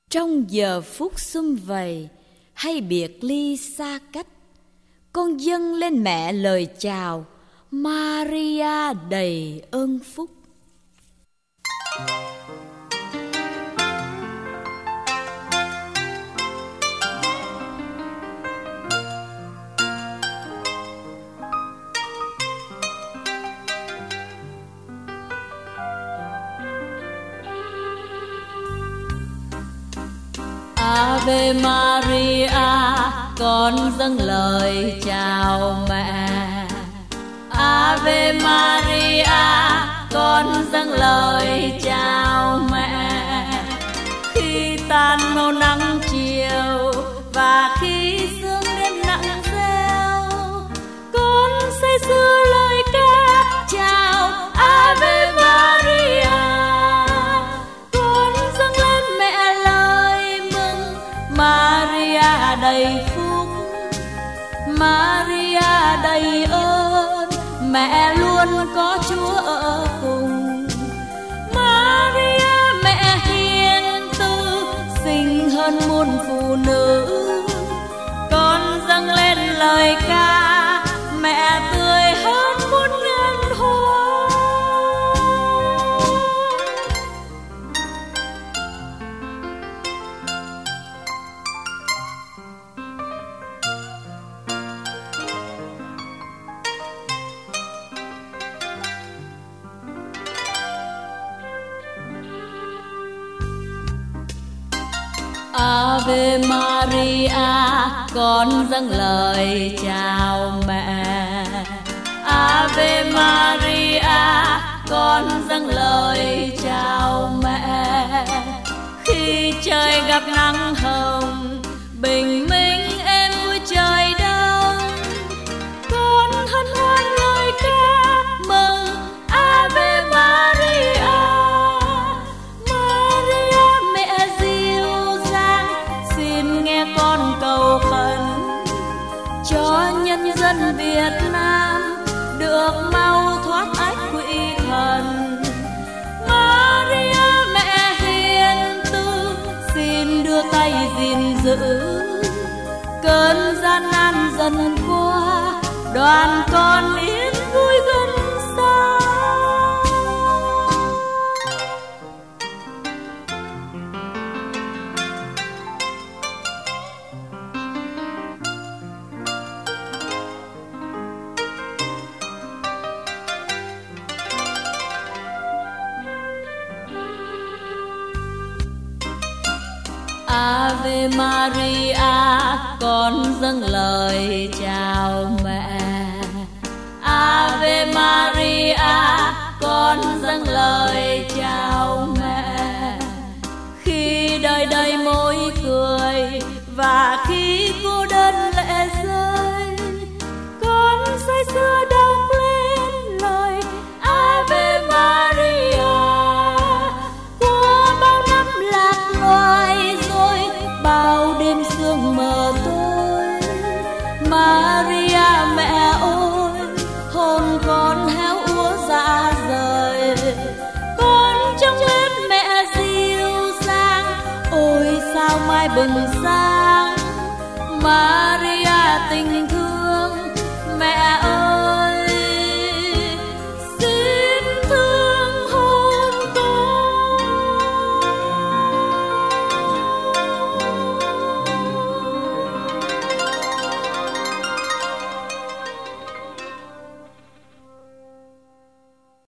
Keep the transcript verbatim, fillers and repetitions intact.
Trong giờ phút sum vầy hay biệt ly xa cách, con dâng lên mẹ lời chào Maria đầy ơn phúc. Ave Maria, con dâng lời chào mẹ. Ave Maria, con dâng lời chào mẹ. Khi tan màu nắng chiều và khi sương đêm nặng reo, con say sưa lời ca chào Ave Maria. Con dâng lên mẹ lời mừng Maria đầy phúc, Maria đầy ơn, mẹ luôn có Chúa ở cùng. Maria mẹ hiền từ, xinh hơn muôn phụ nữ. Con dâng lên lời ca mẹ tươi hơn muôn ngàn hoa. Ave Maria, con dâng lời chào mẹ. Ave Maria, con dâng lời chào mẹ. Khi trời gặp nắng hồng, bình minh êm vui trời đông, con hân hoan lời ca mừng Ave Maria. Maria mẹ dịu dàng, xin nghe con cầu khẩn cho nhân dân Việt Nam được mau thoát ách quỷ thần. Maria mẹ hiền từ, xin đưa tay gìn giữ, cơn gian nan dần qua, đoàn con yên vui gần xa. Ave Maria, con dâng lời chào mẹ. Ave Maria, con dâng lời chào mẹ. Khi đời đầy môi cười và khi cô đơn lệ rơi, con say sưa đọc lên lời Ave Maria. Qua bao năm lạc loài rồi, bao đêm sương mờ tối, Maria mẹ ơi, hồn con héo úa dạ rời. Con trông lên mẹ dịu dàng, ôi sao mai bừng sáng. Maria tình thương mẹ ơi,